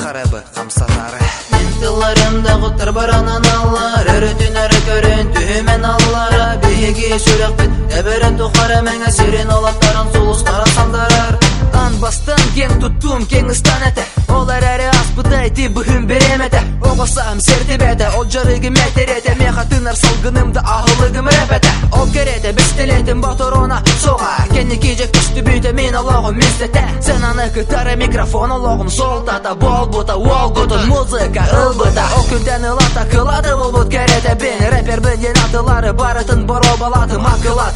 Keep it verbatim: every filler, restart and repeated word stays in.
қарабы қамсатары. Мен тыларымда құттыр баранан аллар, өрітін әрі көрін түйімен аллара. Бейге жүрек бет, әбірін тұқары мәңі сирен олаттарын сұлыстарын сандарар. Ан бастан кен тұттым кеңістан әті, олар әрі аспыдай тибіхін береметі. Оғысам сертебеті, ол жарығы мәтереті, меха тынар салғынымды ағылығым рәпеті. Ол кереті, бістелетім батырона соға, кені кежек күшті бүйті мен олағым местеті. Сен аны кітары микрофон олағым солтата, бол бұта, ол бұтын музыка ылбыта. Ол күнден ылата қылады бұл бұт кереті, бен рэпер бінден атылары барытын боро балаты мақылаты.